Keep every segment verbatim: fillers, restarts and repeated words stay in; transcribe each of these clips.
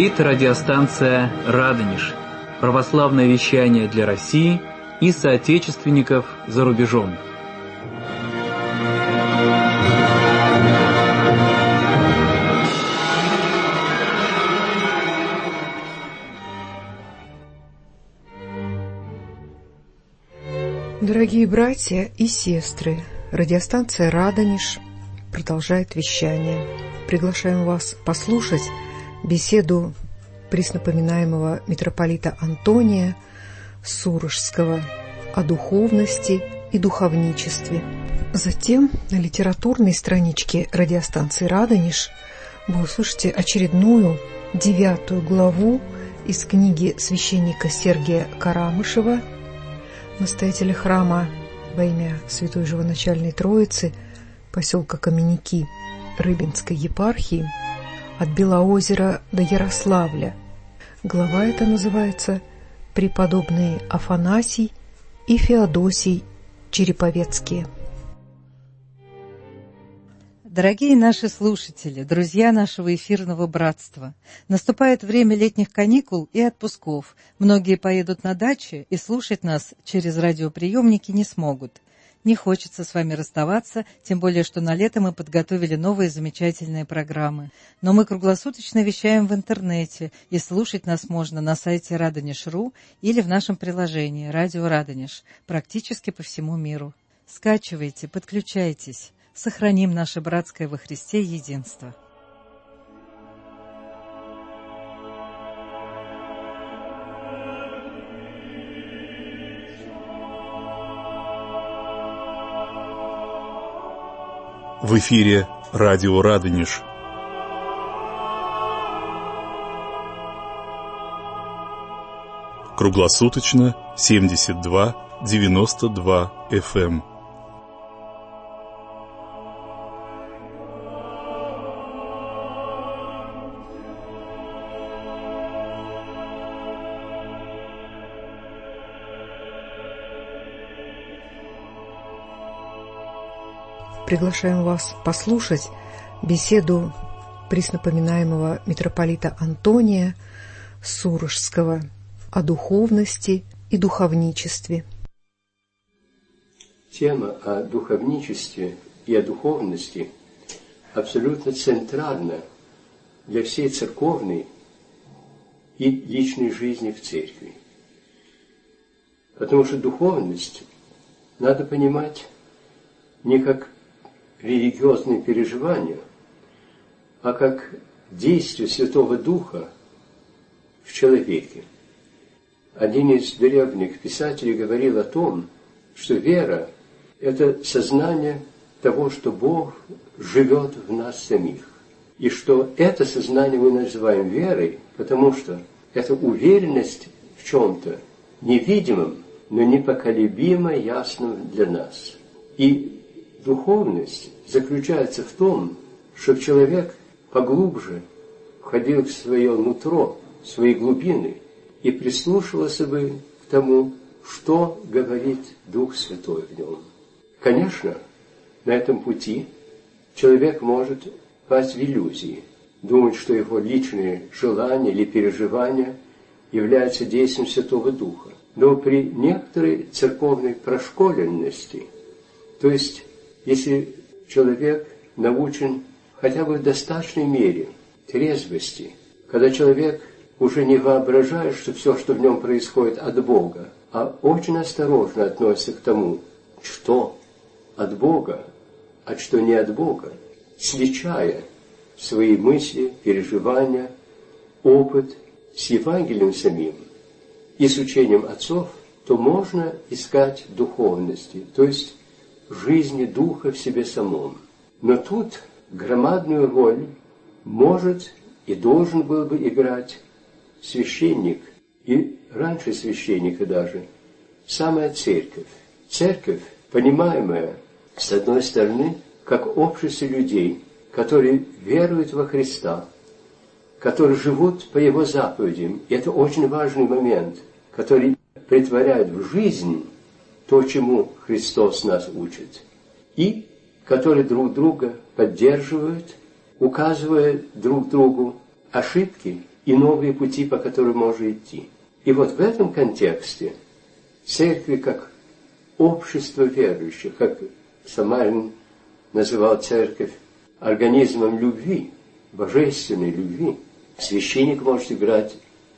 Говорит радиостанция «Радонеж». Православное вещание для России и соотечественников за рубежом. Дорогие братья и сестры, радиостанция «Радонеж» продолжает вещание. Приглашаем вас послушать беседу преснопоминаемого митрополита Антония Сурожского о духовности и духовничестве. Затем на литературной страничке радиостанции «Радонеж» вы услышите очередную девятую главу из книги священника Сергия Карамышева, настоятеля храма во имя Святой Живоначальной Троицы поселка Каменники Рыбинской епархии «От Белоозера до Ярославля». Глава эта называется «Преподобные Афанасий и Феодосий Череповецкие». Дорогие наши слушатели, друзья нашего эфирного братства, наступает время летних каникул и отпусков. Многие поедут на дачи и слушать нас через радиоприемники не смогут. Не хочется с вами расставаться, тем более, что на лето мы подготовили новые замечательные программы. Но мы круглосуточно вещаем в интернете, и слушать нас можно на сайте радонеж точка ру или в нашем приложении «Радио Радонеж» практически по всему миру. Скачивайте, подключайтесь. Сохраним наше братское во Христе единство. В эфире радио Радонеж. Круглосуточно семьдесят два девяносто два эф эм. Приглашаем вас послушать беседу преснопоминаемого митрополита Антония Сурожского о духовности и духовничестве. Тема о духовничестве и о духовности абсолютно центральна для всей церковной и личной жизни в церкви. Потому что духовность надо понимать не как религиозные переживания, а как действие Святого Духа в человеке. Один из древних писателей говорил о том, что вера – это сознание того, что Бог живет в нас самих. И что это сознание мы называем верой, потому что это уверенность в чем-то невидимом, но непоколебимо ясном для нас. И духовность заключается в том, чтобы человек поглубже входил в свое нутро, в свои глубины и прислушивался бы к тому, что говорит Дух Святой в нем. Конечно, на этом пути человек может пасть в иллюзии, думать, что его личные желания или переживания являются действием Святого Духа. Но при некоторой церковной прошколенности, то есть если человек научен хотя бы в достаточной мере трезвости, когда человек уже не воображает, что все, что в нем происходит, от Бога, а очень осторожно относится к тому, что от Бога, а что не от Бога, сличая свои мысли, переживания, опыт с Евангелием самим и с учением отцов, то можно искать духовности, то есть жизни Духа в себе самом. Но тут громадную роль может и должен был бы играть священник, и раньше священника даже, самая церковь. Церковь, понимаемая, с одной стороны, как общество людей, которые веруют во Христа, которые живут по Его заповедям, и это очень важный момент, который претворяет в жизнь то, чему Христос нас учит, и которые друг друга поддерживают, указывая друг другу ошибки и новые пути, по которым можно идти. И вот в этом контексте церкви как общество верующих, как Самарин называл церковь организмом любви, божественной любви, священник может играть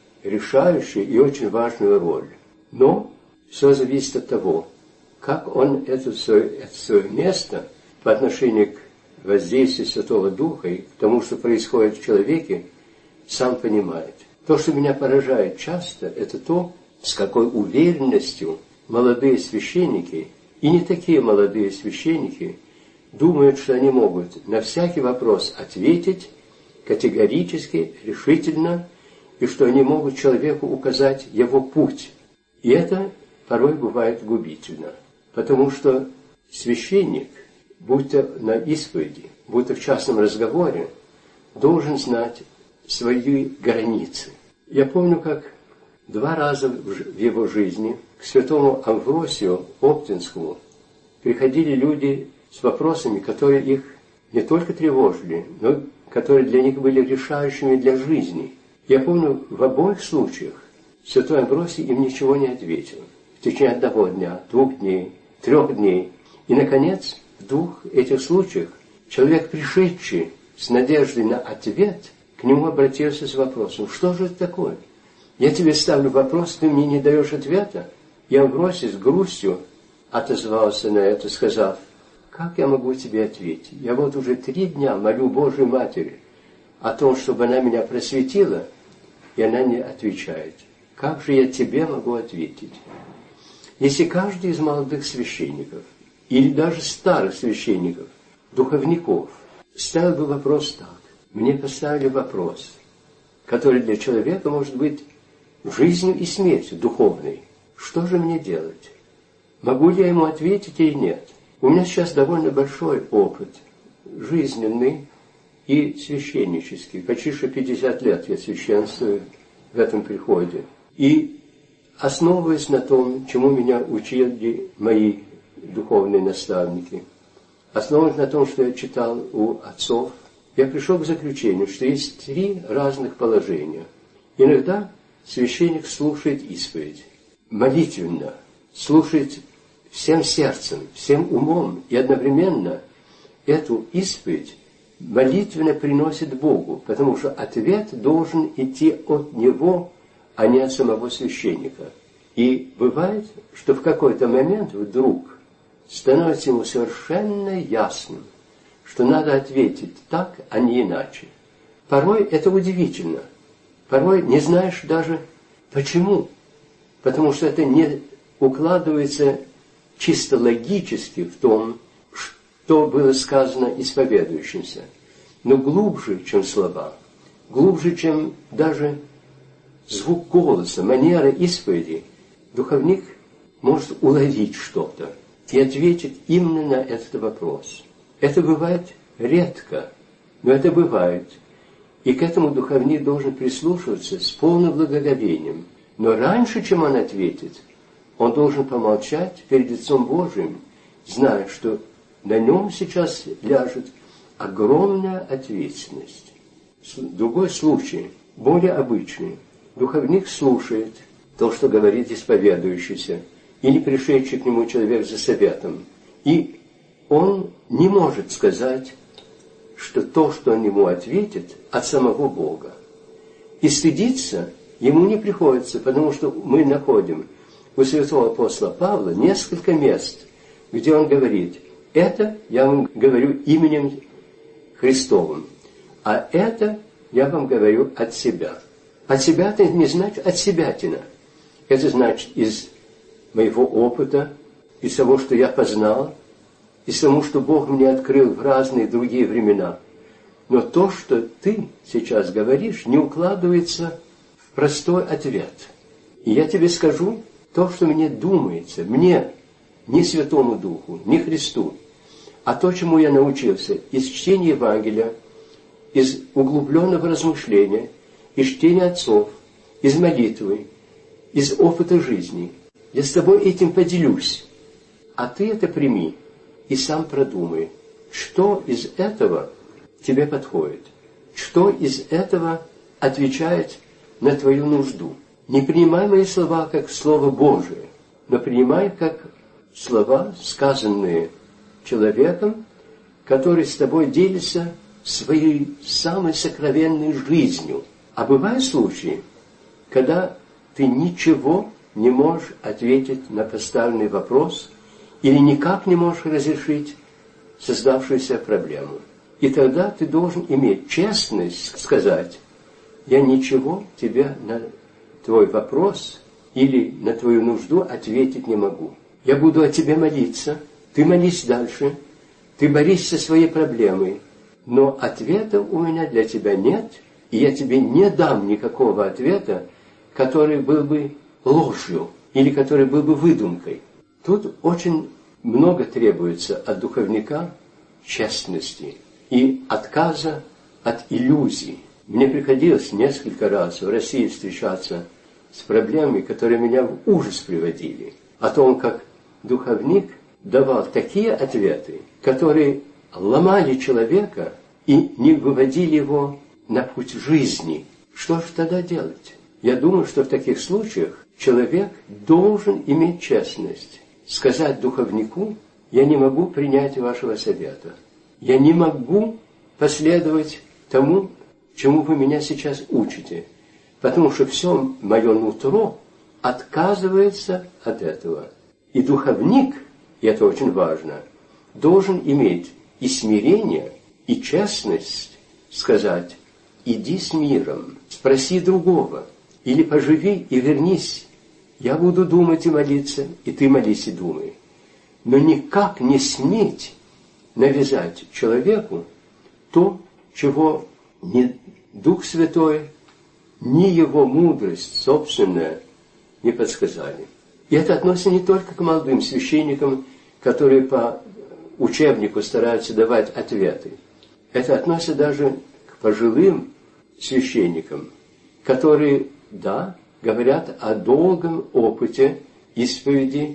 решающую и очень важную роль. Но все зависит от того, как он это свое, это свое место по отношению к воздействию Святого Духа и к тому, что происходит в человеке, сам понимает. То, что меня поражает часто, это то, с какой уверенностью молодые священники, и не такие молодые священники, думают, что они могут на всякий вопрос ответить категорически, решительно, и что они могут человеку указать его путь. И это порой бывает губительно, потому что священник, будь то на исповеди, будь то в частном разговоре, должен знать свои границы. Я помню, как два раза в его жизни к святому Амвросию Оптинскому приходили люди с вопросами, которые их не только тревожили, но которые для них были решающими для жизни. Я помню, в обоих случаях святой Амвросий им ничего не ответил. В течение одного дня, двух дней, трех дней. И, наконец, в двух этих случаях человек, пришедший с надеждой на ответ, к нему обратился с вопросом: что же это такое? Я тебе ставлю вопрос, ты мне не даешь ответа? И Амвросий с грустью отозвался на это, сказав: как я могу тебе ответить? Я вот уже три дня молю Божию Матери о том, чтобы она меня просветила, и она не отвечает. Как же я тебе могу ответить? Если каждый из молодых священников, или даже старых священников, духовников, ставил бы вопрос так: мне поставили вопрос, который для человека может быть жизнью и смертью духовной. Что же мне делать? Могу ли я ему ответить или нет? У меня сейчас довольно большой опыт жизненный и священнический. Почти что пятьдесят лет я священствую в этом приходе. И основываясь на том, чему меня учили мои духовные наставники, основываясь на том, что я читал у отцов, я пришел к заключению, что есть три разных положения. Иногда священник слушает исповедь, молитвенно, слушает всем сердцем, всем умом, и одновременно эту исповедь молитвенно приносит Богу, потому что ответ должен идти от него, а не от самого священника. И бывает, что в какой-то момент вдруг становится ему совершенно ясным, что надо ответить так, а не иначе. Порой это удивительно. Порой не знаешь даже почему. Потому что это не укладывается чисто логически в том, что было сказано исповедующимся. Но глубже, чем слова, глубже, чем даже звук голоса, манера исповеди, духовник может уловить что-то и ответить именно на этот вопрос. Это бывает редко, но это бывает. И к этому духовник должен прислушиваться с полным благоговением. Но раньше, чем он ответит, он должен помолчать перед лицом Божиим, зная, что на нем сейчас ляжет огромная ответственность. Другой случай, более обычный. Духовник слушает то, что говорит исповедующийся, или пришедший к нему человек за советом. И он не может сказать, что то, что он ему ответит, от самого Бога. И стыдиться ему не приходится, потому что мы находим у святого апостола Павла несколько мест, где он говорит: это я вам говорю именем Христовым, а это я вам говорю от себя. От себя-то не значит от себятина. Это значит из моего опыта, из того, что я познал, из того, что Бог мне открыл в разные другие времена. Но то, что ты сейчас говоришь, не укладывается в простой ответ. И я тебе скажу то, что мне думается, мне, не Святому Духу, не Христу, а то, чему я научился из чтения Евангелия, из углубленного размышления, из чтения отцов, из молитвы, из опыта жизни. Я с тобой этим поделюсь, а ты это прими и сам продумай, что из этого тебе подходит, что из этого отвечает на твою нужду. Не принимай мои слова как Слово Божие, но принимай как слова, сказанные человеком, который с тобой делится своей самой сокровенной жизнью. А бывают случаи, когда ты ничего не можешь ответить на поставленный вопрос или никак не можешь разрешить создавшуюся проблему. И тогда ты должен иметь честность сказать: я ничего тебе на твой вопрос или на твою нужду ответить не могу. Я буду о тебе молиться, ты молись дальше, ты борись со своей проблемой, но ответа у меня для тебя нет, и я тебе не дам никакого ответа, который был бы ложью или который был бы выдумкой. Тут очень много требуется от духовника честности и отказа от иллюзий. Мне приходилось несколько раз в России встречаться с проблемами, которые меня в ужас приводили. О том, как духовник давал такие ответы, которые ломали человека и не выводили его на путь жизни. Что же тогда делать? Я думаю, что в таких случаях человек должен иметь честность. Сказать духовнику: я не могу принять вашего совета. Я не могу последовать тому, чему вы меня сейчас учите. Потому что все мое нутро отказывается от этого. И духовник, и это очень важно, должен иметь и смирение, и честность сказать: иди с миром, спроси другого, или поживи и вернись. Я буду думать и молиться, и ты молись и думай. Но никак не сметь навязать человеку то, чего ни Дух Святой, ни его мудрость собственная не подсказали. И это относится не только к молодым священникам, которые по учебнику стараются давать ответы. Это относится даже к пожилым священникам, которые, да, говорят о долгом опыте исповеди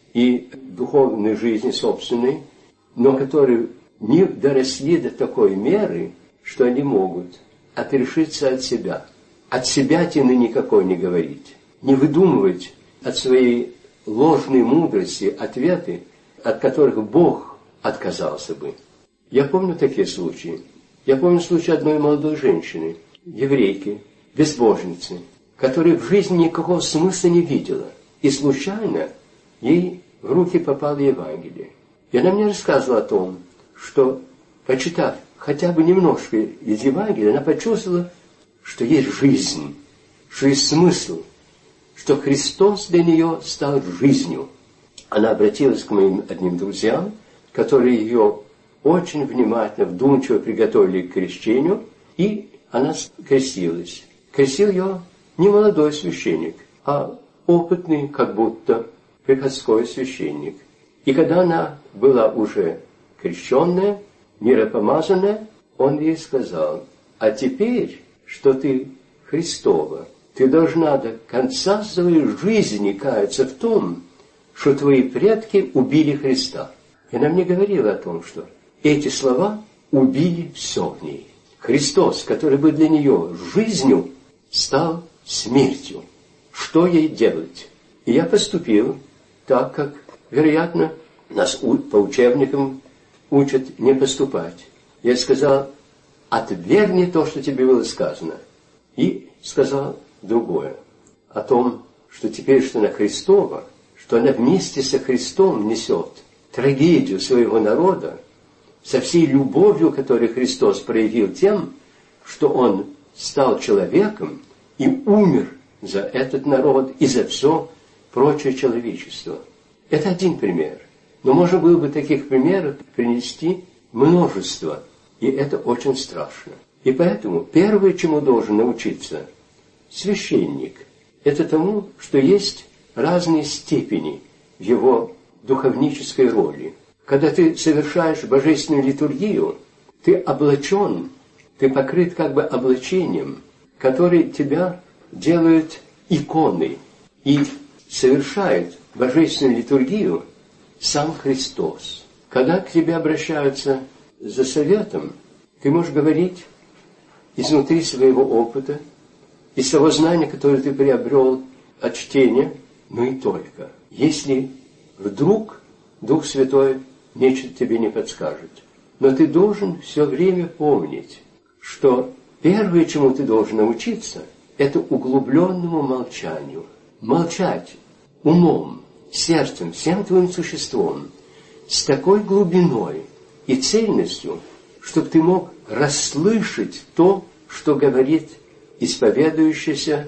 и духовной жизни собственной, но которые не доросли до такой меры, что они могут отрешиться от себя. От себятины никакой не говорить, не выдумывать от своей ложной мудрости ответы, от которых Бог отказался бы. Я помню такие случаи. Я помню случай одной молодой женщины, еврейки, безбожницы, которая в жизни никакого смысла не видела. И случайно ей в руки попало Евангелие. И она мне рассказывала о том, что, почитав хотя бы немножко из Евангелия, она почувствовала, что есть жизнь, что есть смысл, что Христос для нее стал жизнью. Она обратилась к моим одним друзьям, которые ее очень внимательно, вдумчиво приготовили к крещению, и она крестилась. Крестил ее не молодой священник, а опытный, как будто, приходской священник. И когда она была уже крещенная, миропомазанная, он ей сказал: а теперь, что ты Христова, ты должна до конца своей жизни каяться в том, что твои предки убили Христа. И она мне говорила о том, что эти слова убили все в ней. Христос, который был для нее жизнью, стал смертью. Что ей делать? И я поступил так, как, вероятно, нас по учебникам учат не поступать. Я сказал: отвергни то, что тебе было сказано. И сказал другое. О том, что теперь, что она Христова, что она вместе со Христом несет трагедию своего народа, со всей любовью, которую Христос проявил тем, что Он стал человеком и умер за этот народ и за все прочее человечество. Это один пример. Но можно было бы таких примеров принести множество, и это очень страшно. И поэтому первое, чему должен научиться священник, это тому, что есть разные степени в его духовнической роли. Когда ты совершаешь божественную литургию, ты облачен, ты покрыт как бы облачением, которое тебя делает иконой, и совершает божественную литургию сам Христос. Когда к тебе обращаются за советом, ты можешь говорить изнутри своего опыта, из того знания, которое ты приобрел от чтения, но и только. Если вдруг Дух Святой нечто тебе не подскажет. Но ты должен все время помнить, что первое, чему ты должен научиться, это углубленному молчанию. Молчать умом, сердцем, всем твоим существом, с такой глубиной и цельностью, чтобы ты мог расслышать то, что говорит исповедующийся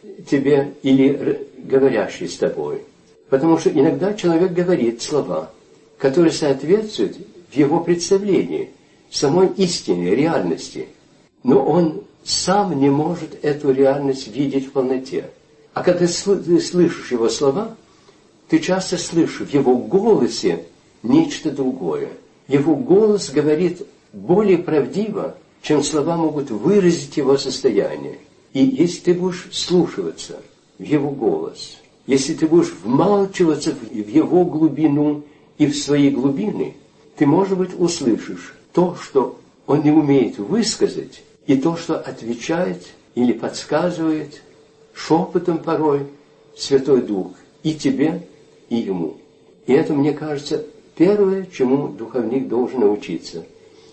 тебе или говорящий с тобой. Потому что иногда человек говорит слова, которые соответствуют в его представлении самой истине, реальности. Но он сам не может эту реальность видеть в полноте. А когда ты слышишь его слова, ты часто слышишь в его голосе нечто другое. Его голос говорит более правдиво, чем слова могут выразить его состояние. И если ты будешь вслушиваться в его голос, если ты будешь вмалчиваться в его глубину и в свои глубины, ты, может быть, услышишь то, что он не умеет высказать, и то, что отвечает или подсказывает шепотом порой Святой Дух и тебе, и ему. И это, мне кажется, первое, чему духовник должен научиться.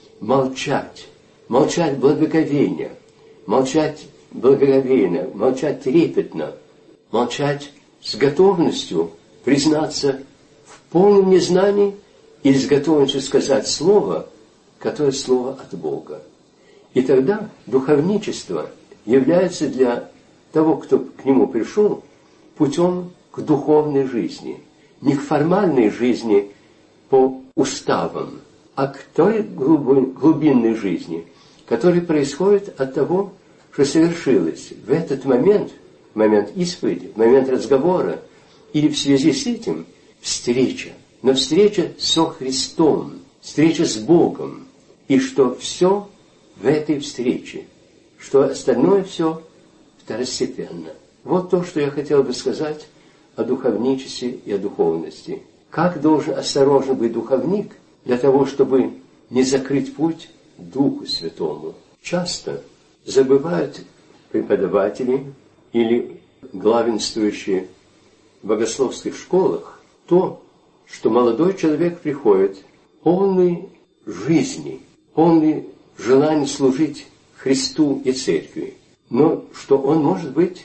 Молчать. Молчать благоговейно. Молчать благоговейно. Молчать трепетно. Молчать с готовностью признаться в полном незнании или с готовностью сказать слово, которое слово от Бога. И тогда духовничество является для того, кто к нему пришел, путем к духовной жизни. Не к формальной жизни по уставам, а к той глубинной жизни, которая происходит от того, что совершилось в этот момент, в момент исповеди, в момент разговора, или в связи с этим встреча. Но встреча со Христом, встреча с Богом, и что все в этой встрече, что остальное все второстепенно. Вот то, что я хотел бы сказать о духовничестве и о духовности. Как должен осторожно быть духовник для того, чтобы не закрыть путь Духу Святому? Часто забывают преподаватели или главенствующие в богословских школах то, что молодой человек приходит полный жизни, полный желания служить Христу и Церкви, но что он, может быть,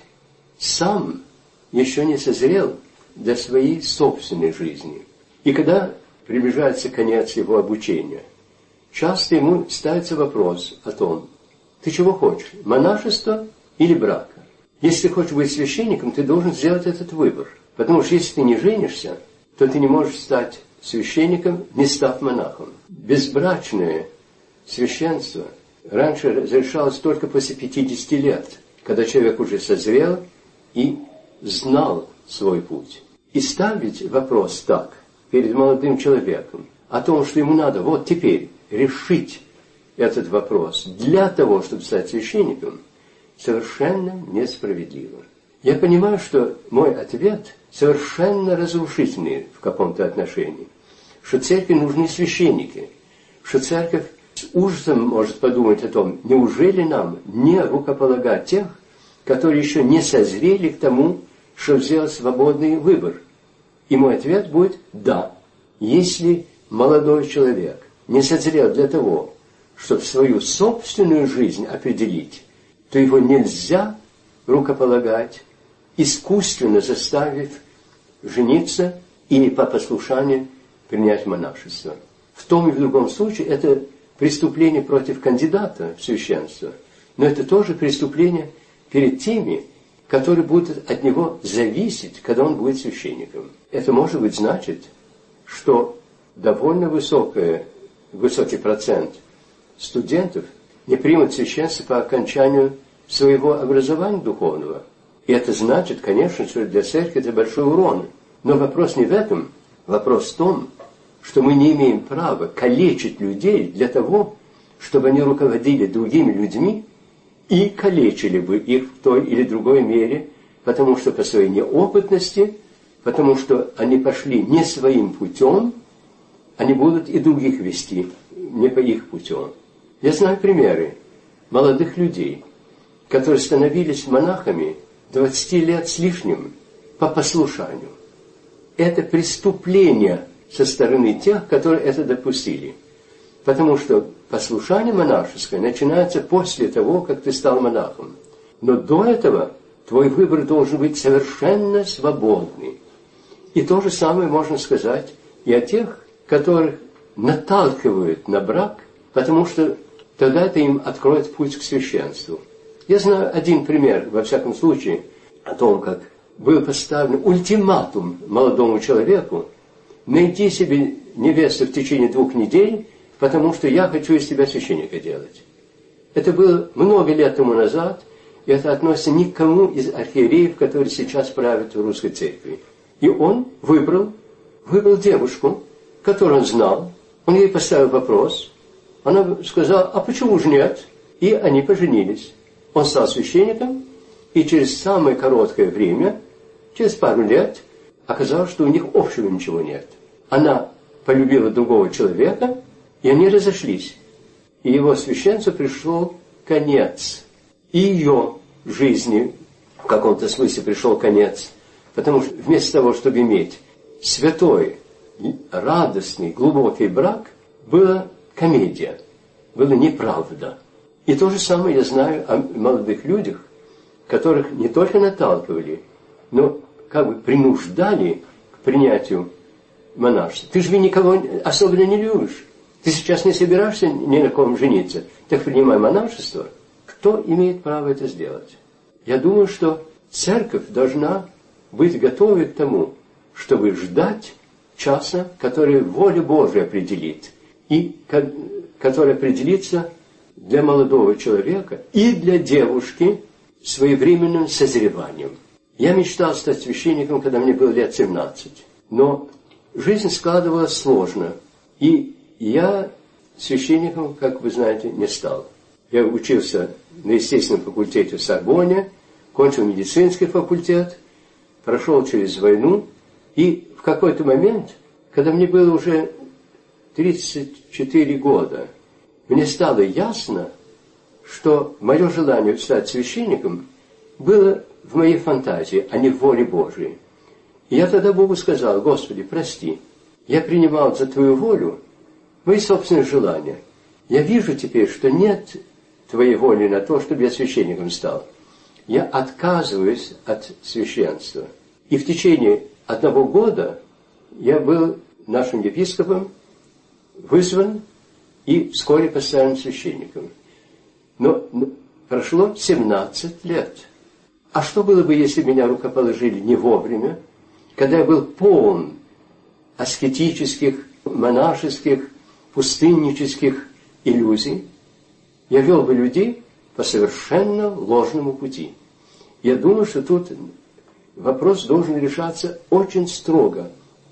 сам еще не созрел для своей собственной жизни. И когда приближается конец его обучения, часто ему ставится вопрос о том, ты чего хочешь, монашества или брака? Если ты хочешь быть священником, ты должен сделать этот выбор. Потому что если ты не женишься, то ты не можешь стать священником, не став монахом. Безбрачное священство раньше разрешалось только после пятидесяти лет, когда человек уже созрел и знал свой путь. И ставить вопрос так перед молодым человеком о том, что ему надо вот теперь решить этот вопрос для того, чтобы стать священником, совершенно несправедливо. Я понимаю, что мой ответ совершенно разрушительный в каком-то отношении, что церкви нужны священники, что церковь с ужасом может подумать о том, неужели нам не рукополагать тех, которые еще не созрели к тому, чтобы сделать свободный выбор. И мой ответ будет «да». Если молодой человек не созрел для того, чтобы свою собственную жизнь определить, то его нельзя рукополагать, искусственно заставив жениться или по послушанию принять монашество. В том и в другом случае это преступление против кандидата в священство, но это тоже преступление перед теми, которые будут от него зависеть, когда он будет священником. Это, может быть, значит, что довольно высокое, высокий процент студентов не примут священство по окончанию своего образования духовного. И это значит, конечно, что для церкви это большой урон. Но вопрос не в этом. Вопрос в том, что мы не имеем права калечить людей для того, чтобы они руководили другими людьми и калечили бы их в той или другой мере, потому что по своей неопытности, потому что они пошли не своим путем, они будут и других вести не по их путем. Я знаю примеры молодых людей, которые становились монахами двадцати лет с лишним по послушанию. Это преступление со стороны тех, которые это допустили. Потому что послушание монашеское начинается после того, как ты стал монахом. Но до этого твой выбор должен быть совершенно свободный. И то же самое можно сказать и о тех, которых наталкивают на брак, потому что тогда это им откроет путь к священству. Я знаю один пример, во всяком случае, о том, как был поставлен ультиматум молодому человеку: найди себе невесту в течение двух недель, потому что я хочу из тебя священника делать. Это было много лет тому назад, и это относится ни к кому из архиереев, которые сейчас правят в русской церкви. И он выбрал, выбрал девушку, которую он знал. Он ей поставил вопрос. Она сказала: а почему же нет? И они поженились. Он стал священником, и через самое короткое время, через пару лет, оказалось, что у них общего ничего нет. Она полюбила другого человека, и они разошлись. И его священству пришел конец. И ее жизни в каком-то смысле пришел конец. Потому что вместо того, чтобы иметь святой, радостный, глубокий брак, была комедия, была неправда. И то же самое я знаю о молодых людях, которых не только наталкивали, но как бы принуждали к принятию монашества. Ты же никого особенно не любишь. Ты сейчас не собираешься ни на ком жениться. Так принимай монашество. Кто имеет право это сделать? Я думаю, что церковь должна быть готовой к тому, чтобы ждать часа, который воля Божия определит, и который определится для молодого человека и для девушки своевременным созреванием. Я мечтал стать священником, когда мне было лет семнадцать, но жизнь складывалась сложно, и я священником, как вы знаете, не стал. Я учился на естественном факультете в Сорбонне, кончил медицинский факультет, прошел через войну, и в какой-то момент, когда мне было уже тридцать четыре года, мне стало ясно, что мое желание стать священником было в моей фантазии, а не в воле Божией. И я тогда Богу сказал: Господи, прости, я принимал за Твою волю мои собственные желания. Я вижу теперь, что нет Твоей воли на то, чтобы я священником стал. Я отказываюсь от священства. И в течение одного года я был нашим епископом, вызван и вскоре поставлен священником. Но прошло семнадцать лет. А что было бы, если меня рукоположили не вовремя, когда я был полон аскетических, монашеских, пустыннических иллюзий? Я вел бы людей по совершенно ложному пути. Я думаю, что тут вопрос должен решаться очень строго.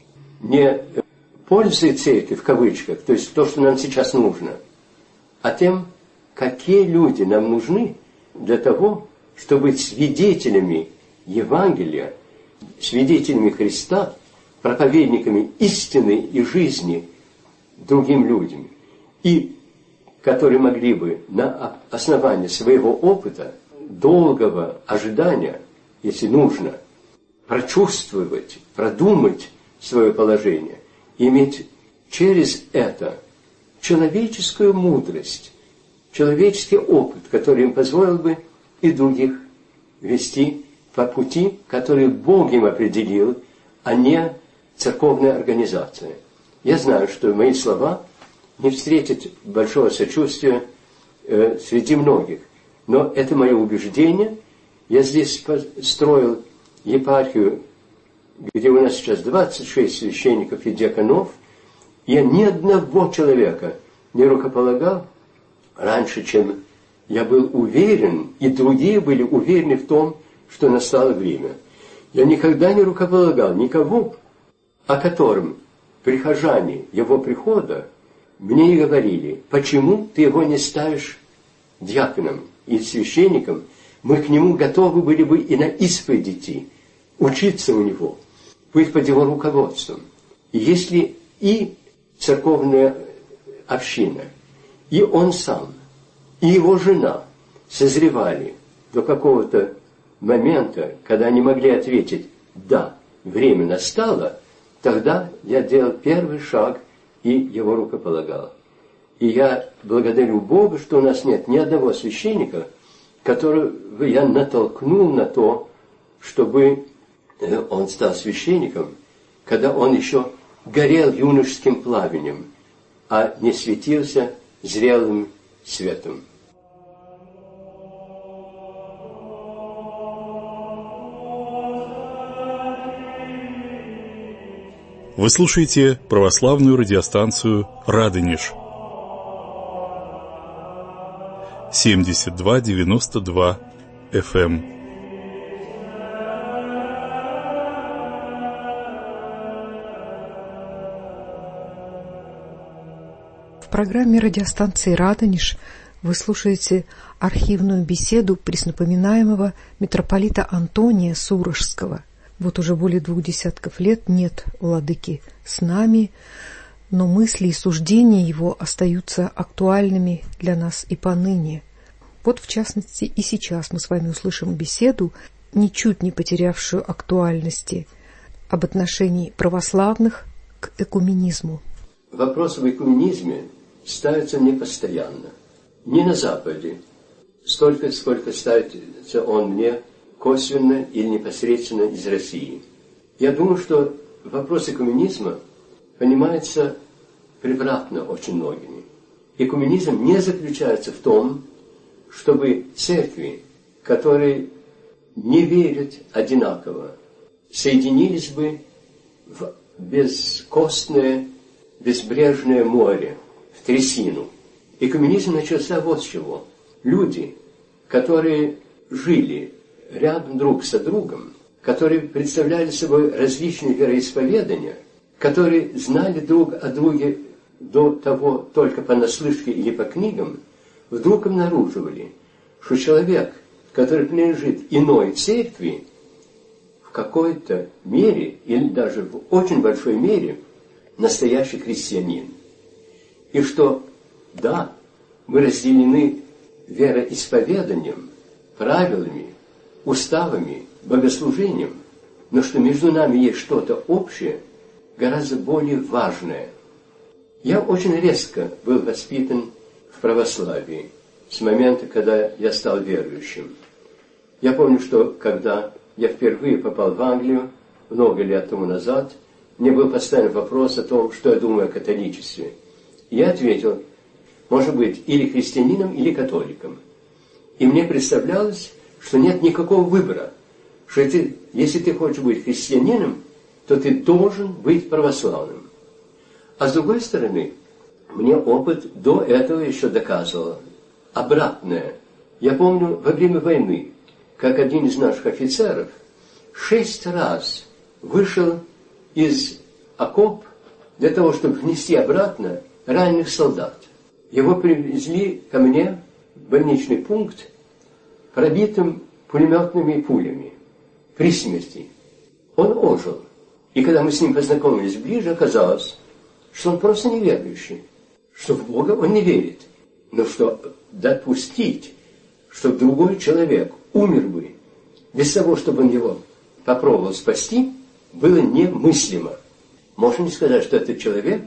Не пользой церкви, в кавычках, то есть то, что нам сейчас нужно, а тем, какие люди нам нужны для того, чтобы быть свидетелями Евангелия, свидетелями Христа, проповедниками истины и жизни другим людям, и которые могли бы на основании своего опыта, долгого ожидания, если нужно, прочувствовать, продумать свое положение, иметь через это человеческую мудрость, человеческий опыт, который им позволил бы и других вести по пути, который Бог им определил, а не церковная организация. Я знаю, что мои слова не встретят большого сочувствия э, среди многих, но это мое убеждение. Я здесь построил епархию, где у нас сейчас двадцать шесть священников и диаконов. Я ни одного человека не рукополагал раньше, чем я был уверен, и другие были уверены в том, что настало время. Я никогда не рукополагал никого, о котором прихожане его прихода мне и говорили: почему ты его не ставишь диаконом и священником? Мы к нему готовы были бы и на исповедь идти, учиться у него, быть под его руководством. И если и церковная община, и он сам, и его жена созревали до какого-то момента, когда они могли ответить «да, время настало», тогда я делал первый шаг и его рукополагал. И я благодарю Бога, что у нас нет ни одного священника, которого я натолкнул на то, чтобы он стал священником, когда он еще горел юношеским пламенем, а не светился зрелым светом. Вы слушаете православную радиостанцию «Радонеж». семьдесят два девяносто два эф эм. В программе радиостанции «Радонеж» вы слушаете архивную беседу преснопоминаемого митрополита Антония Сурожского. Вот уже более двух десятков лет нет владыки с нами, но мысли и суждения его остаются актуальными для нас и поныне. Вот, в частности, и сейчас мы с вами услышим беседу, ничуть не потерявшую актуальности, об отношении православных к экуменизму. Вопрос об экуменизме ставится не постоянно, не на Западе, столько, сколько ставится он мне косвенно или непосредственно из России. Я думаю, что вопрос экуменизма понимается превратно очень многими. Экуменизм не заключается в том, чтобы церкви, которые не верят одинаково, соединились бы в бескостное, безбрежное море, в трясину. Экуменизм начался вот с чего. Люди, которые жили рядом друг со другом, которые представляли собой различные вероисповедания, которые знали друг о друге до того только понаслышке или по книгам, вдруг обнаруживали, что человек, который принадлежит иной церкви, в какой-то мере, или даже в очень большой мере, настоящий христианин. И что, да, мы разделены вероисповеданием, правилами, уставами, богослужением, но что между нами есть что-то общее, гораздо более важное. Я очень резко был воспитан в православии с момента, когда я стал верующим. Я помню, что когда я впервые попал в Англию, много лет тому назад, мне был поставлен вопрос о том, что я думаю о католичестве. И я ответил, может быть, или христианином, или католиком. И мне представлялось, что нет никакого выбора, что ты, если ты хочешь быть христианином, то ты должен быть православным. А с другой стороны, мне опыт до этого еще доказывал обратное. Я помню, во время войны, как один из наших офицеров шесть раз вышел из окоп для того, чтобы внести обратно раненых солдат. Его привезли ко мне в больничный пункт, пробитым пулеметными пулями, при смерти. Он ожил. И когда мы с ним познакомились ближе, оказалось, что он просто неверующий, что в Бога он не верит. Но что допустить, что другой человек умер бы без того, чтобы он его попробовал спасти, было немыслимо. Можно не сказать, что этот человек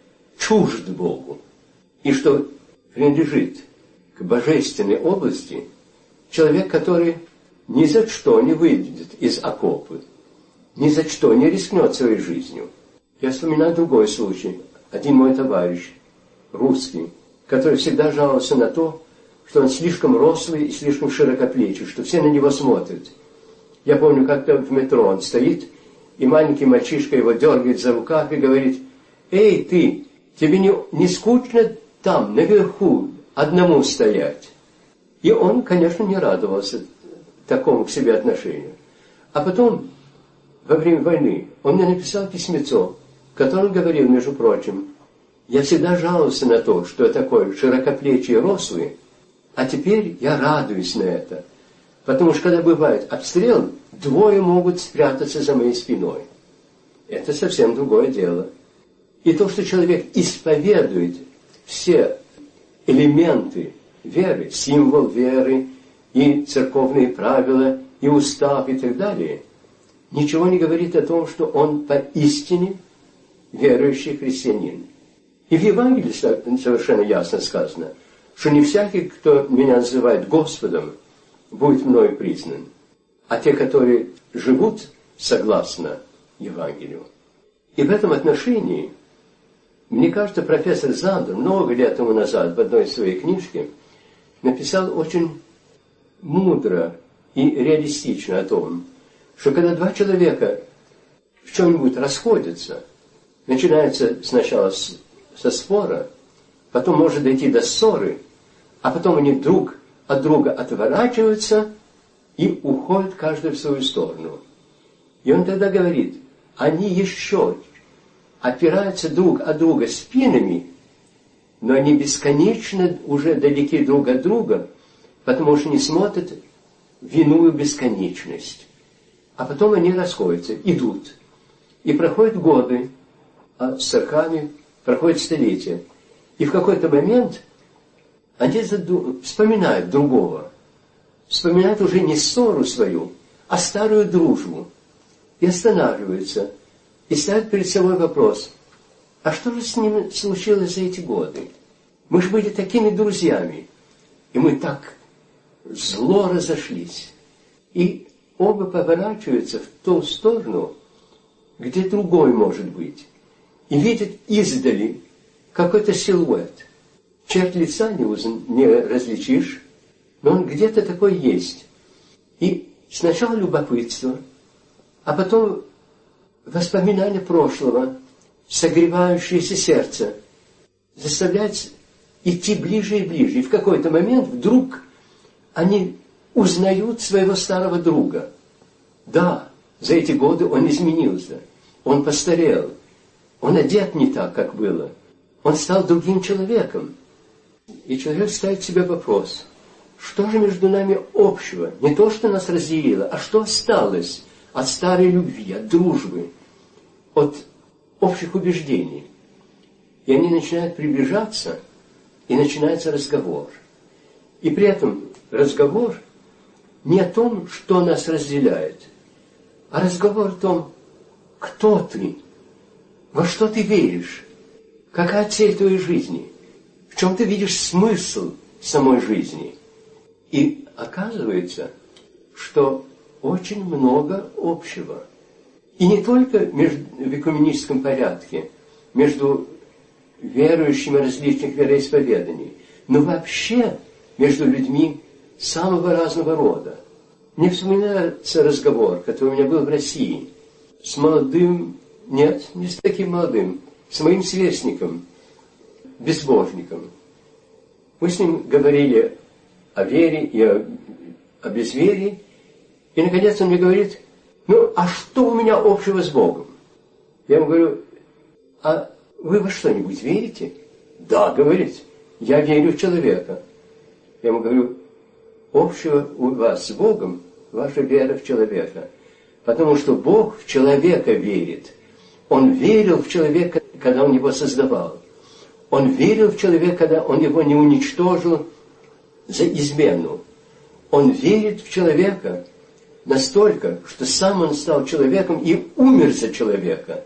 чужд Богу, и что принадлежит к божественной области человек, который ни за что не выйдет из окопа, ни за что не рискнет своей жизнью. Я вспоминаю другой случай. Один мой товарищ, русский, который всегда жаловался на то, что он слишком рослый и слишком широкоплечий, что все на него смотрят. Я помню, как-то в метро он стоит, и маленький мальчишка его дергает за рукав и говорит: «Эй, ты, тебе не, не скучно там, наверху, одному стоять?» И он, конечно, не радовался такому к себе отношению. А потом, во время войны, он мне написал письмецо, в котором говорил, между прочим: «Я всегда жаловался на то, что я такой широкоплечий и рослый, а теперь я радуюсь на это. Потому что, когда бывает обстрел, двое могут спрятаться за моей спиной. Это совсем другое дело. И то, что человек исповедует все элементы веры, символ веры, и церковные правила, и устав, и так далее, ничего не говорит о том, что он поистине верующий христианин. И в Евангелии совершенно ясно сказано, что не всякий, кто меня называет Господом, будет мною признан, а те, которые живут согласно Евангелию. И в этом отношении, мне кажется, профессор Зандер много лет тому назад в одной своей книжке написал очень мудро и реалистично о том, что когда два человека в чем-нибудь расходятся, начинается сначала с, со спора, потом может дойти до ссоры, а потом они друг от друга отворачиваются и уходят каждый в свою сторону. И он тогда говорит, они еще опираются друг от друга спинами, но они бесконечно уже далеки друг от друга, потому что не смотрят в иную бесконечность. А потом они расходятся, идут. И проходят годы, а с сороками проходят столетия. И в какой-то момент они вспоминают другого. Вспоминают уже не ссору свою, а старую дружбу. И останавливаются. И ставят перед собой вопрос, а что же с ними случилось за эти годы? Мы же были такими друзьями. И мы так зло разошлись. И оба поворачиваются в ту сторону, где другой может быть. И видят издали какой-то силуэт. Черт лица не, уз... не различишь, но он где-то такой есть. И сначала любопытство, а потом воспоминания прошлого, согревающееся сердце, заставляет идти ближе и ближе. И в какой-то момент вдруг они узнают своего старого друга. Да, за эти годы он изменился, он постарел, он одет не так, как было, он стал другим человеком. И человек ставит себе вопрос, что же между нами общего? Не то, что нас разделило, а что осталось от старой любви, от дружбы, от общих убеждений. И они начинают приближаться, и начинается разговор. И при этом разговор не о том, что нас разделяет, а разговор о том, кто ты, во что ты веришь, какая цель твоей жизни, в чем ты видишь смысл самой жизни. И оказывается, что очень много общего. И не только между, в экуменическом порядке, между верующими различных вероисповеданий, но вообще между людьми самого разного рода. Мне вспоминается разговор, который у меня был в России, с молодым, нет, не с таким молодым, с моим сверстником, безбожником. Мы с ним говорили о вере и о, о безверии, и, наконец, он мне говорит, ну, а что у меня общего с Богом? Я ему говорю, а вы во что-нибудь верите? Да, говорит, я верю в человека. Я ему говорю, общего у вас с Богом ваша вера в человека. Потому что Бог в человека верит. Он верил в человека, когда Он его создавал. Он верил в человека, когда Он его не уничтожил за измену. Он верит в человека настолько, что сам Он стал человеком и умер за человека.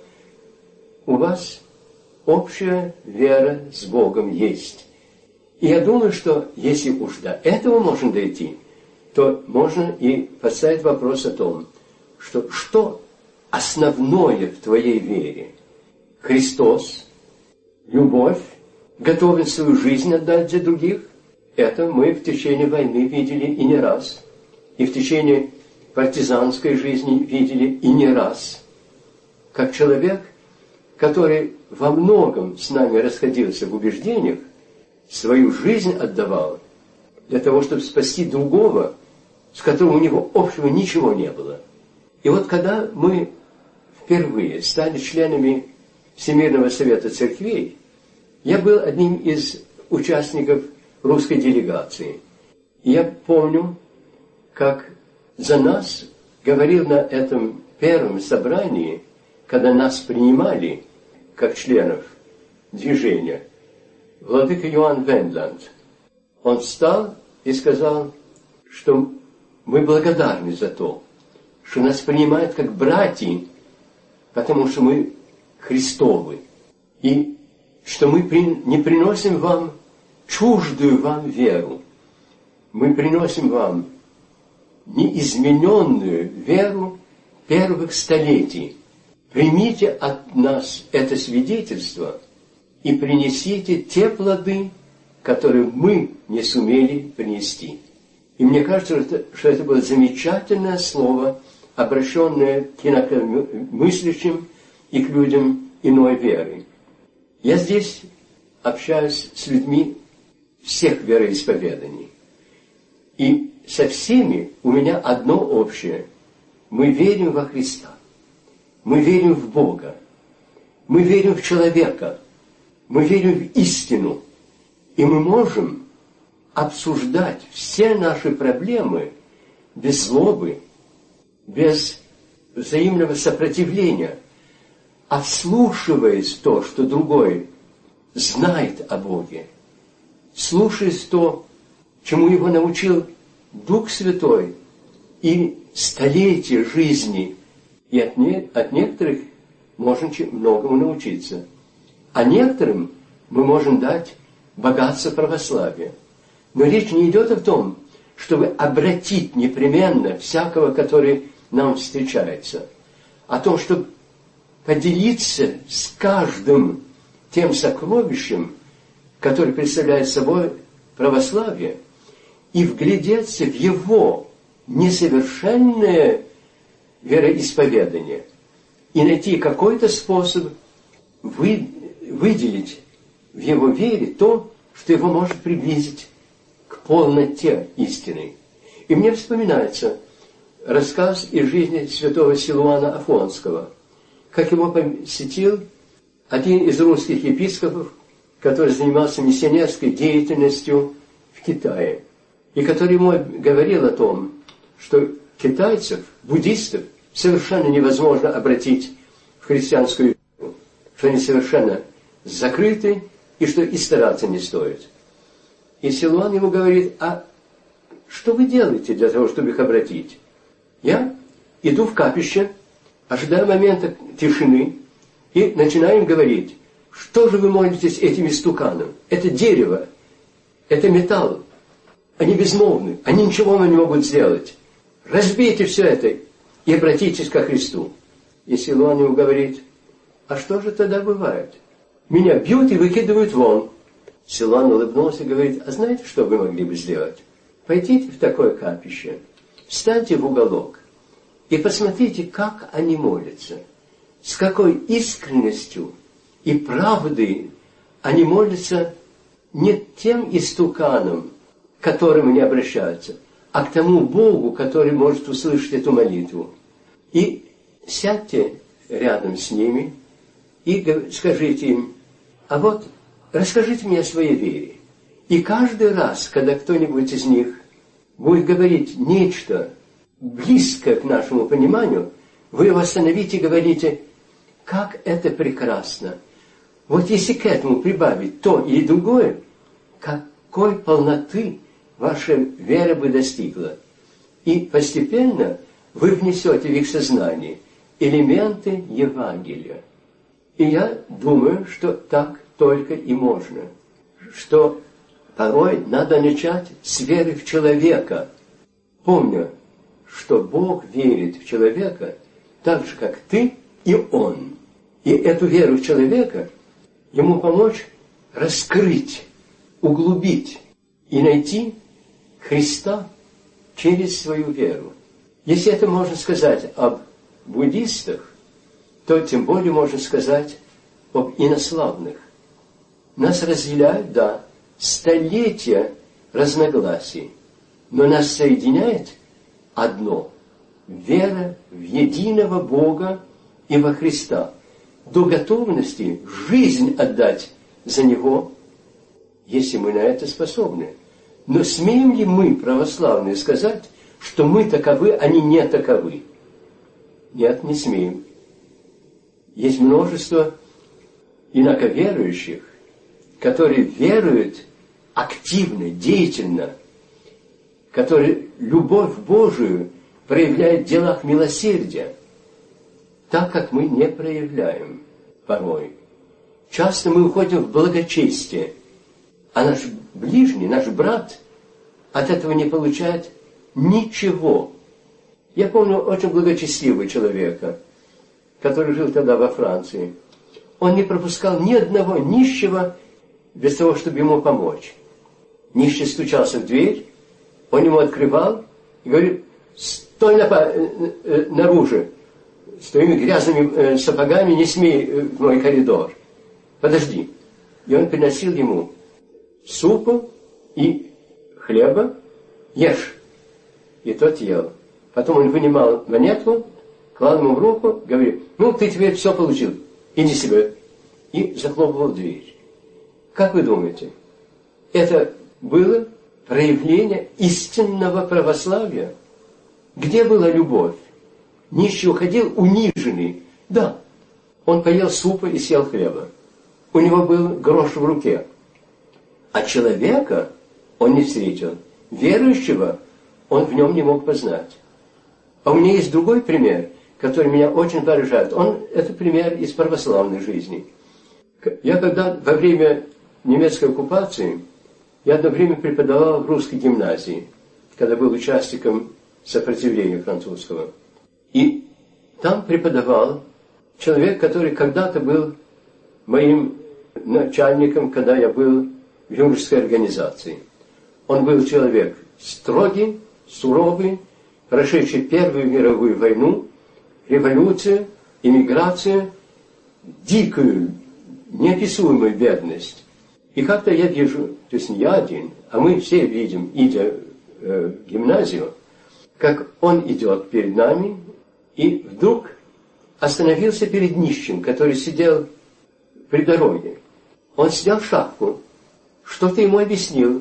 У вас общая вера с Богом есть. И я думаю, что если уж до этого можно дойти, то можно и поставить вопрос о том, что что основное в твоей вере? Христос, любовь, готовен свою жизнь отдать за других. Это мы в течение войны видели и не раз. И в течение партизанской жизни видели и не раз. Как человек, который во многом с нами расходился в убеждениях, свою жизнь отдавал для того, чтобы спасти другого, с которым у него общего ничего не было. И вот когда мы впервые стали членами Всемирного Совета Церквей, я был одним из участников русской делегации. И я помню, как за нас говорил на этом первом собрании, когда нас принимали как членов движения, владыка Иоанн Вендланд. Он встал и сказал, что мы благодарны за то, что нас принимают как братья, потому что мы Христовы, и что мы не приносим вам чуждую вам веру. Мы приносим вам неизмененную веру первых столетий. Примите от нас это свидетельство и принесите те плоды, которые мы не сумели принести. И мне кажется, что это было замечательное слово, обращенное к инакомыслящим и к людям иной веры. Я здесь общаюсь с людьми всех вероисповеданий. И со всеми у меня одно общее. Мы верим во Христа. Мы верим в Бога. Мы верим в человека. Мы верим в истину. И мы можем обсуждать все наши проблемы без злобы, без взаимного сопротивления, а вслушиваясь в то, что другой знает о Боге, слушаясь то, чему его научил Дух Святой и столетия жизни, и от, не, от некоторых можем многому научиться, а некоторым мы можем дать богатство православия. Но речь не идет о том, чтобы обратить непременно всякого, который нам встречается, о том, чтобы поделиться с каждым тем сокровищем, которое представляет собой православие, и вглядеться в его несовершенное вероисповедание и найти какой-то способ вы, выделить в его вере то, что его может приблизить к полноте истины. И мне вспоминается рассказ из жизни святого Силуана Афонского, как его посетил один из русских епископов, который занимался миссионерской деятельностью в Китае, и который ему говорил о том, что китайцев, буддистов, совершенно невозможно обратить в христианскую веру, что они совершенно закрыты, и что и стараться не стоит. И Силуан ему говорит: а что вы делаете для того, чтобы их обратить? Я иду в капище, ожидаю момента тишины, и начинаю им говорить: что же вы молитесь этим истуканам? Это дерево, это металл, они безмолвны, они ничего вам не могут сделать. Разбейте все это и обратитесь ко Христу. И Силуан ему говорит: а что же тогда бывает? Меня бьют и выкидывают вон. Силуан улыбнулся и говорит: а знаете, что вы могли бы сделать? Пойдите в такое капище, встаньте в уголок и посмотрите, как они молятся, с какой искренностью и правдой они молятся не тем истуканам, к которым они обращаются, а к тому Богу, который может услышать эту молитву. И сядьте рядом с ними и скажите им: а вот расскажите мне о своей вере. И каждый раз, когда кто-нибудь из них будет говорить нечто близкое к нашему пониманию, вы его остановите и говорите: как это прекрасно! Вот если к этому прибавить то или другое, какой полноты ваша вера бы достигла. И постепенно вы внесете в их сознание элементы Евангелия. И я думаю, что так только и можно. Что порой надо начать с веры в человека, помня, что Бог верит в человека так же, как ты и он. И эту веру в человека ему помочь раскрыть, углубить и найти Христа через свою веру. Если это можно сказать об буддистах, то тем более можно сказать об инославных. Нас разделяют, да, столетия разногласий, но нас соединяет одно – вера в единого Бога и во Христа, до готовности жизнь отдать за Него, если мы на это способны. Но смеем ли мы, православные, сказать, что мы таковы, они не таковы? Нет, не смеем. Есть множество инаковерующих, которые веруют активно, деятельно, который любовь Божию проявляет в делах милосердия, так как мы не проявляем порой. Часто мы уходим в благочестие, а наш ближний, наш брат от этого не получает ничего. Я помню очень благочестивого человека, который жил тогда во Франции. Он не пропускал ни одного нищего без того, чтобы ему помочь. Нищий стучался в дверь, он ему открывал и говорит: стой на, э, наружу, с твоими грязными э, сапогами не смей э, в мой коридор. Подожди. И он приносил ему супу и хлеба, ешь. И тот ел. Потом он вынимал монетку, клал ему в руку, говорит: ну, ты теперь все получил, иди себе. И захлопывал дверь. Как вы думаете, это было проявление истинного православия? Где была любовь? Нищий уходил униженный. Да, он поел супа и съел хлеба. У него был грош в руке. А человека он не встретил. Верующего он в нем не мог познать. А у меня есть другой пример, который меня очень поражает. Он, это пример из православной жизни. Я когда во время немецкой оккупации, я одно время преподавал в русской гимназии, когда был участником сопротивления французского. И там преподавал человек, который когда-то был моим начальником, когда я был в юношеской организации. Он был человек строгий, суровый, прошедший Первую мировую войну, революцию, эмиграцию, дикую, неописуемую бедность. И как-то я вижу, то есть не я один, а мы все видим, идя э, в гимназию, как он идет перед нами, и вдруг остановился перед нищим, который сидел при дороге. Он снял шапку, что-то ему объяснил,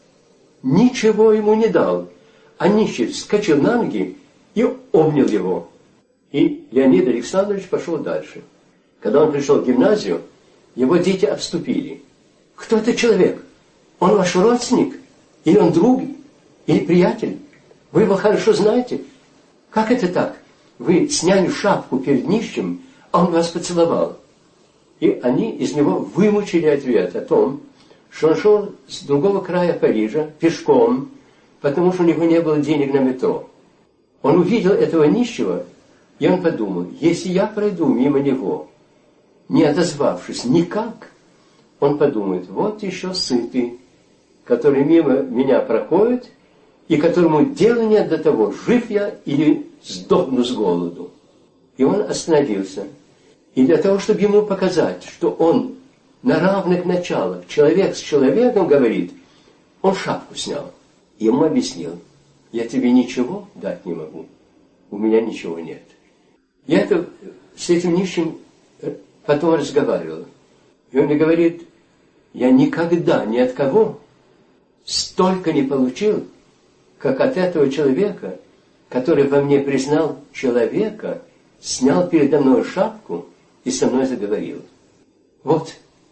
ничего ему не дал, а нищий вскочил на ноги и обнял его. И Леонид Александрович пошел дальше. Когда он пришел в гимназию, его дети обступили. Кто это человек? Он ваш родственник? Или он друг? Или приятель? Вы его хорошо знаете? Как это так? Вы сняли шапку перед нищим, а он вас поцеловал. И они из него вымучили ответ о том, что он шел с другого края Парижа пешком, потому что у него не было денег на метро. Он увидел этого нищего, и он подумал: если я пройду мимо него, не отозвавшись никак, он подумает: вот еще сытый, который мимо меня проходит, и которому дела нет до того, жив я или сдохну с голоду. И он остановился. И для того, чтобы ему показать, что он на равных началах, человек с человеком говорит, он шапку снял. Ему объяснил: я тебе ничего дать не могу, у меня ничего нет. Я это, с этим нищим потом разговаривал. И он мне говорит: я никогда ни от кого столько не получил, как от этого человека, который во мне признал человека, снял передо мной шапку и со мной заговорил. Вот.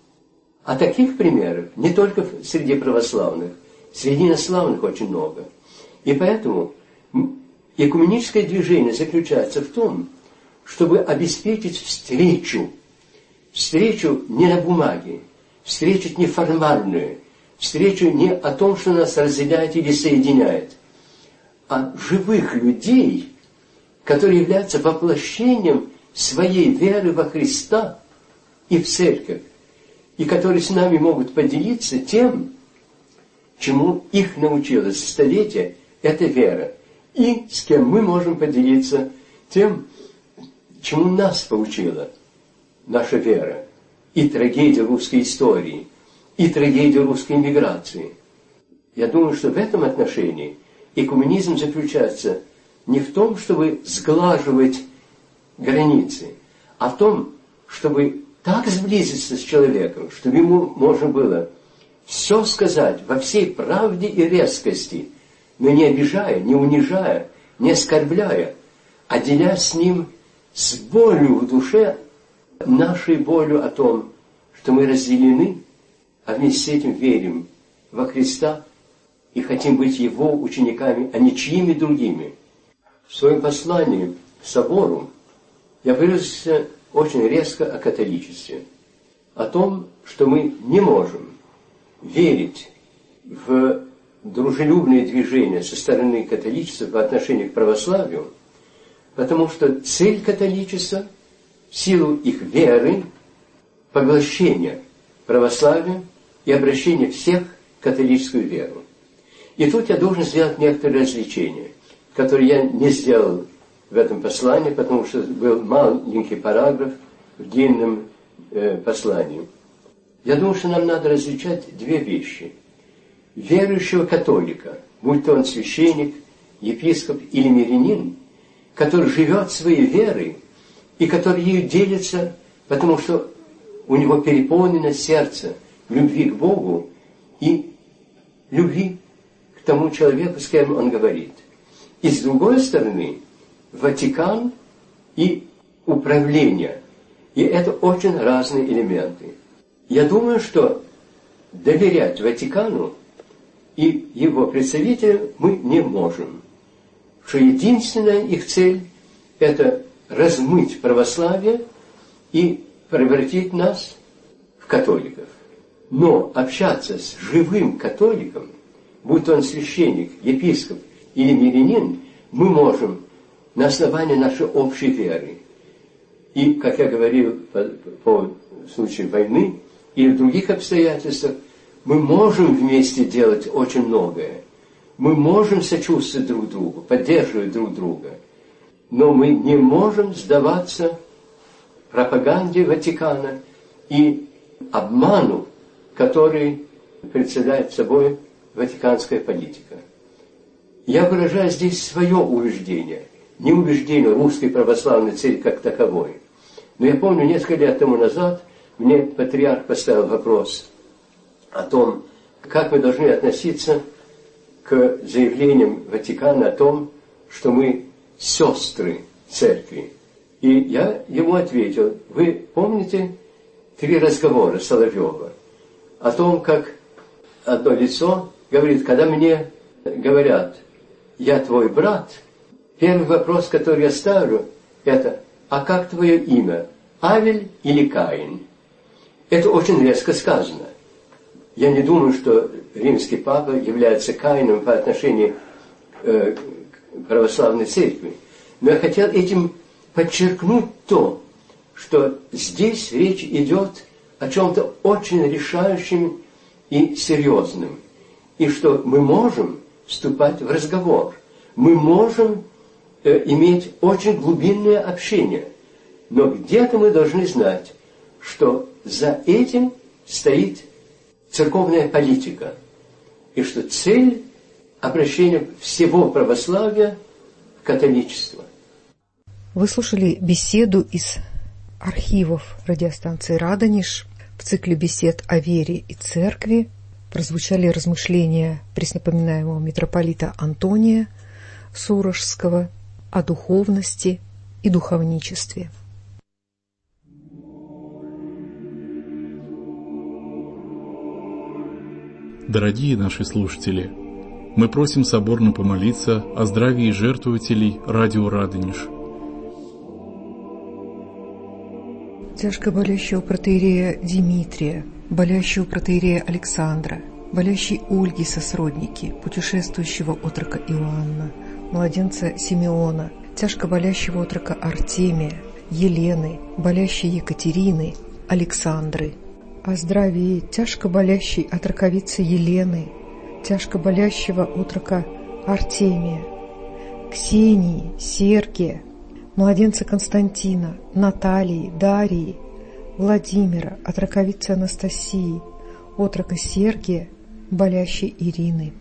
А таких примеров не только среди православных, среди инославных очень много. И поэтому экуменическое движение заключается в том, чтобы обеспечить встречу, встречу не на бумаге, встречу неформальную, встречу не о том, что нас разделяет или соединяет, а живых людей, которые являются воплощением своей веры во Христа и в церковь, и которые с нами могут поделиться тем, чему их научила столетия эта вера, и с кем мы можем поделиться тем, чему нас поучила наша вера, и трагедия русской истории, и трагедия русской эмиграции. Я думаю, что в этом отношении экуменизм заключается не в том, чтобы сглаживать границы, а в том, чтобы так сблизиться с человеком, чтобы ему можно было все сказать во всей правде и резкости, но не обижая, не унижая, не оскорбляя, а деля с ним с болью в душе, нашей болью о том, что мы разделены, а вместе с этим верим во Христа и хотим быть Его учениками, а не чьими другими. В своем послании к собору я выразился очень резко о католичестве, о том, что мы не можем верить в дружелюбные движения со стороны католичества по отношению к православию, потому что цель католичества в силу их веры – поглощение православия и обращение всех в католическую веру. И тут я должен сделать некоторые развлечения, которые я не сделал в этом послании, потому что был маленький параграф в длинном э, послании. Я думаю, что нам надо различать две вещи. Верующего католика, будь то он священник, епископ или мирянин, который живет своей верой и который ею делится, потому что у него переполнено сердце любви к Богу и любви к тому человеку, с кем он говорит. И с другой стороны, Ватикан и управление. И это очень разные элементы. Я думаю, что доверять Ватикану и его представителям мы не можем. Что единственная их цель – это размыть православие и превратить нас в католиков. Но общаться с живым католиком, будь он священник, епископ или мирянин, мы можем на основании нашей общей веры. И, как я говорил по, по случаю войны или в других обстоятельствах, мы можем вместе делать очень многое. Мы можем сочувствовать друг другу, поддерживать друг друга. Но мы не можем сдаваться пропаганде Ватикана и обману, который представляет собой ватиканская политика. Я выражаю здесь свое убеждение, не убеждение русской православной церкви как таковой. Но я помню, несколько лет тому назад мне патриарх поставил вопрос о том, как мы должны относиться к заявлениям Ватикана о том, что мы сестры церкви. И я ему ответил: вы помните три разговора Соловьева о том, как одно лицо говорит, когда мне говорят: я твой брат, первый вопрос, который я ставлю, это: а как твое имя, Авель или Каин? Это очень резко сказано. Я не думаю, что римский папа является Каином по отношению э, к православной церкви. Но я хотел этим подчеркнуть то, что здесь речь идет о чем-то очень решающем и серьезным. И что мы можем вступать в разговор. Мы можем э, иметь очень глубинное общение. Но где-то мы должны знать, что за этим стоит церковная политика. И что цель обращения всего православия в католичество. Вы слушали беседу из архивов радиостанции «Радонеж». В цикле бесед о вере и церкви прозвучали размышления преснопоминаемого митрополита Антония Сурожского о духовности и духовничестве. Дорогие наши слушатели, мы просим соборно помолиться о здравии жертвователей радио «Радонеж». Тяжко болящего протоиерея Димитрия, болящего протоиерея Александра, болящей Ольги сосродники, путешествующего отрока Иоанна, младенца Симеона, тяжко болящего отрока Артемия, Елены, болящей Екатерины, Александры, о здравии тяжко болящей отроковицы Елены, тяжко болящего отрока Артемия, Ксении, Сергия, младенца Константина, Наталии, Дарии, Владимира, отроковицы Анастасии, отрока Сергия, болящей Ирины.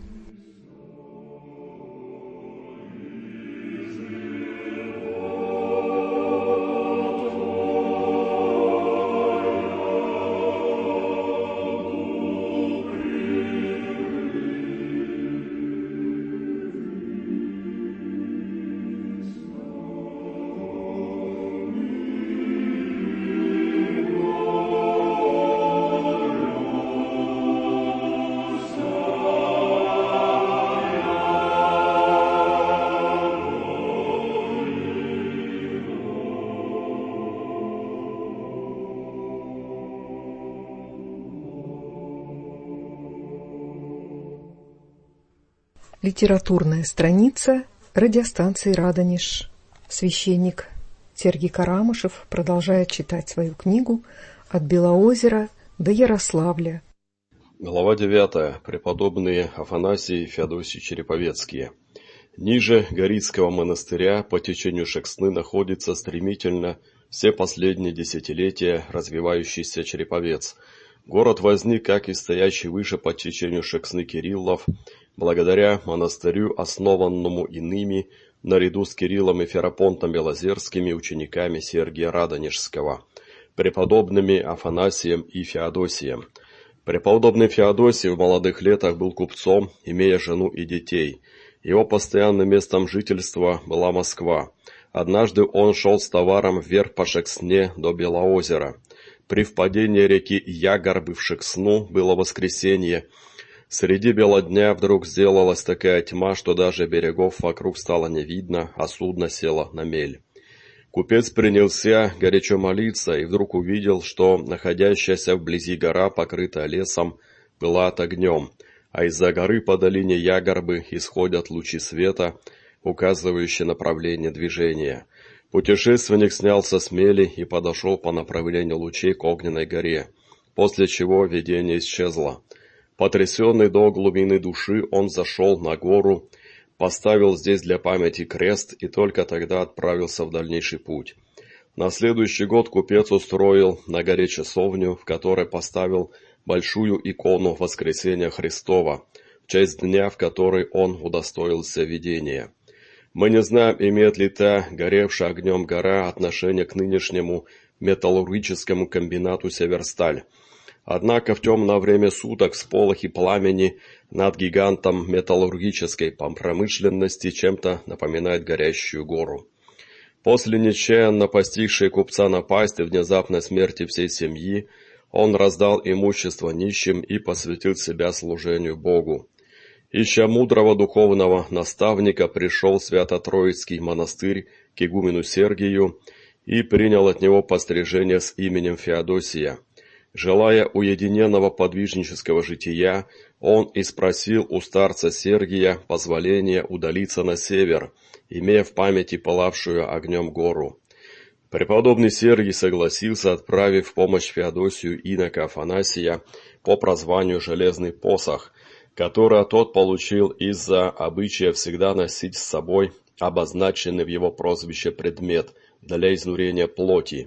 Литературная страница радиостанции «Радонеж». Священник Сергий Карамышев продолжает читать свою книгу «От Белоозера до Ярославля». Глава девятая. Преподобные Афанасий и Феодосий Череповецкие. Ниже Горицкого монастыря по течению Шексны находится стремительно все последние десятилетия развивающийся Череповец. Город возник, как и стоящий выше по течению Шексны Кириллов, благодаря монастырю, основанному иными, наряду с Кириллом и Ферапонтом Белозерскими, учениками Сергия Радонежского, преподобными Афанасием и Феодосием. Преподобный Феодосий в молодых летах был купцом, имея жену и детей. Его постоянным местом жительства была Москва. Однажды он шел с товаром вверх по Шексне до Белоозера. При впадении реки Ягорбы в Шексну было воскресенье. Среди бела дня вдруг сделалась такая тьма, что даже берегов вокруг стало не видно, а судно село на мель. Купец принялся горячо молиться и вдруг увидел, что находящаяся вблизи гора, покрытая лесом, пылает огнем, а из-за горы по долине Ягорбы исходят лучи света, указывающие направление движения. Путешественник снялся с мели и подошел по направлению лучей к огненной горе, после чего видение исчезло. Потрясенный до глубины души, он зашел на гору, поставил здесь для памяти крест и только тогда отправился в дальнейший путь. На следующий год купец устроил на горе часовню, в которой поставил большую икону Воскресения Христова, в честь дня, в который он удостоился видения. Мы не знаем, имеет ли та горевшая огнем гора отношение к нынешнему металлургическому комбинату «Северсталь». Однако в темное время суток всполохи пламени над гигантом металлургической промышленности чем-то напоминает горящую гору. После нечаянно постигшей купца напасти и внезапной смерти всей семьи, он раздал имущество нищим и посвятил себя служению Богу. Ища мудрого духовного наставника, пришел в Свято-Троицкий монастырь к игумену Сергию и принял от него пострижение с именем Феодосия. Желая уединенного подвижнического жития, он и спросил у старца Сергия позволения удалиться на север, имея в памяти пылавшую огнем гору. Преподобный Сергий согласился, отправив в помощь Феодосию инока Афанасия по прозванию «Железный посох», которое тот получил из-за обычая всегда носить с собой обозначенный в его прозвище предмет для изнурения плоти.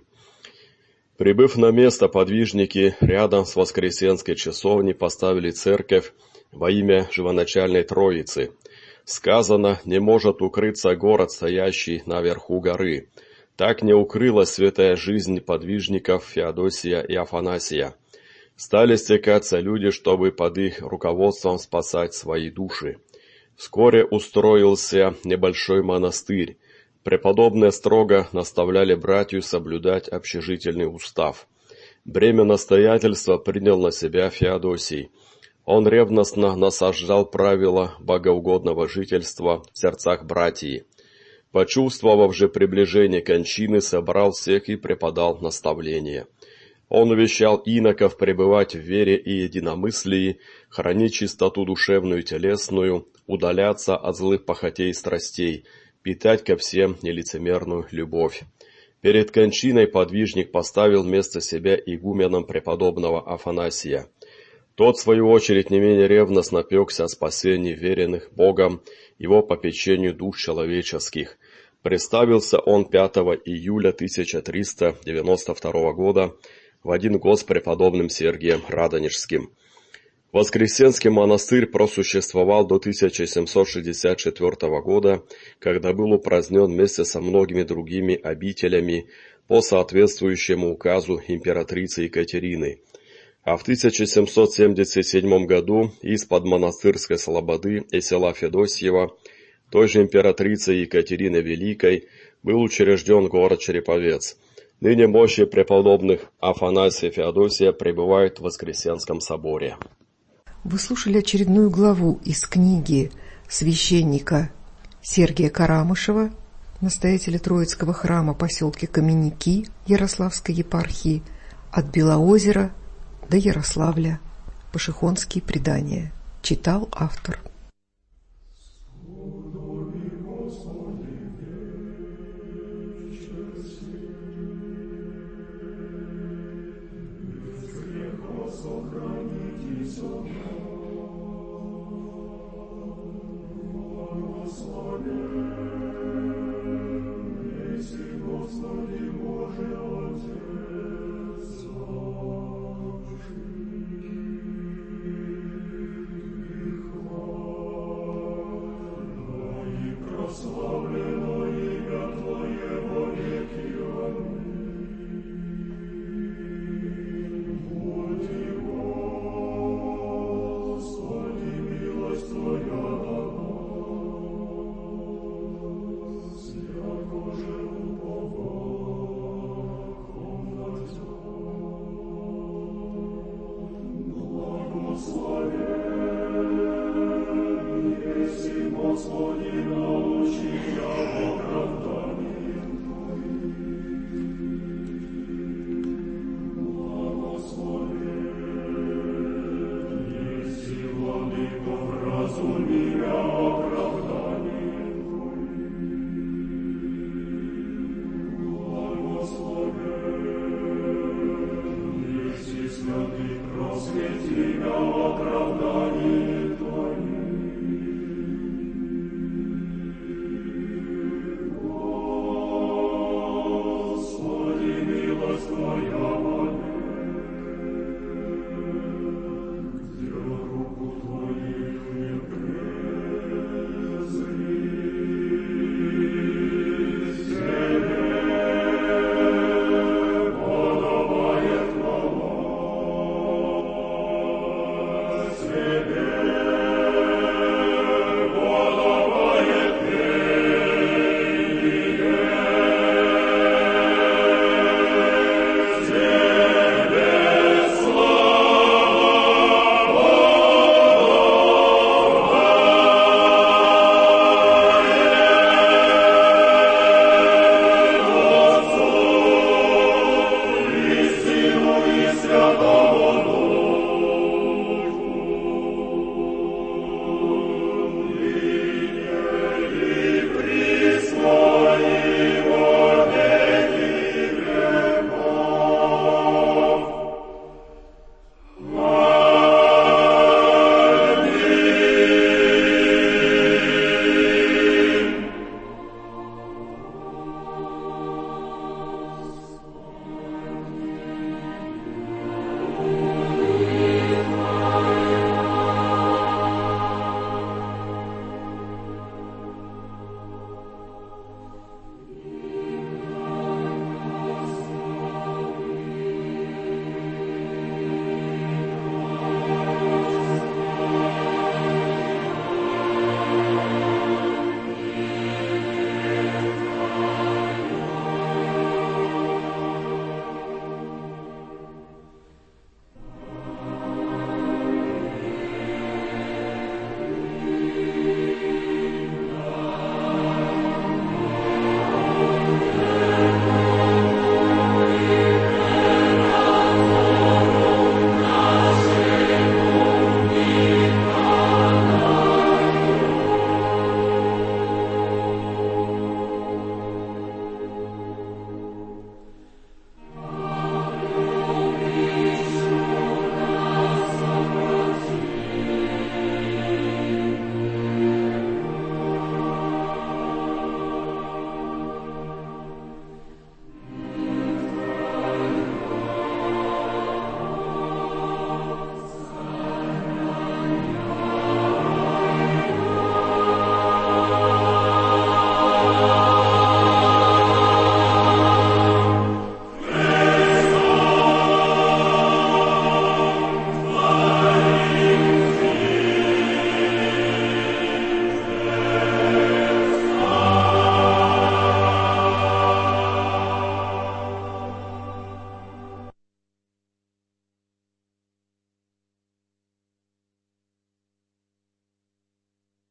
Прибыв на место, подвижники рядом с Воскресенской часовней поставили церковь во имя Живоначальной Троицы. Сказано, не может укрыться город, стоящий наверху горы. Так не укрылась святая жизнь подвижников Феодосия и Афанасия. Стали стекаться люди, чтобы под их руководством спасать свои души. Вскоре устроился небольшой монастырь. Преподобные строго наставляли братью соблюдать общежительный устав. Бремя настоятельства принял на себя Феодосий. Он ревностно насаждал правила богоугодного жительства в сердцах братьев. Почувствовав же приближение кончины, собрал всех и преподал наставление. Он увещал иноков пребывать в вере и единомыслии, хранить чистоту душевную и телесную, удаляться от злых похотей и страстей, питать ко всем нелицемерную любовь. Перед кончиной подвижник поставил вместо себя игуменом преподобного Афанасия. Тот, в свою очередь, не менее ревностно пекся о спасении веренных Богом, его попечению душ человеческих. Представился он пятого июля тысяча триста девяносто второго года в один год с преподобным Сергием Радонежским. Воскресенский монастырь просуществовал до тысяча семьсот шестьдесят четвёртого года, когда был упразднен вместе со многими другими обителями по соответствующему указу императрицы Екатерины. А в тысяча семьсот семьдесят седьмом году из-под монастырской слободы и села Федосьева той же императрицей Екатерины Великой был учрежден город Череповец. Ныне мощи преподобных Афанасия и Феодосия пребывают в Воскресенском соборе. Вы слушали очередную главу из книги священника Сергия Карамышева, настоятеля Троицкого храма в поселке Каменники Ярославской епархии, «От Белоозера до Ярославля. Пашихонские предания». Читал автор. Твоя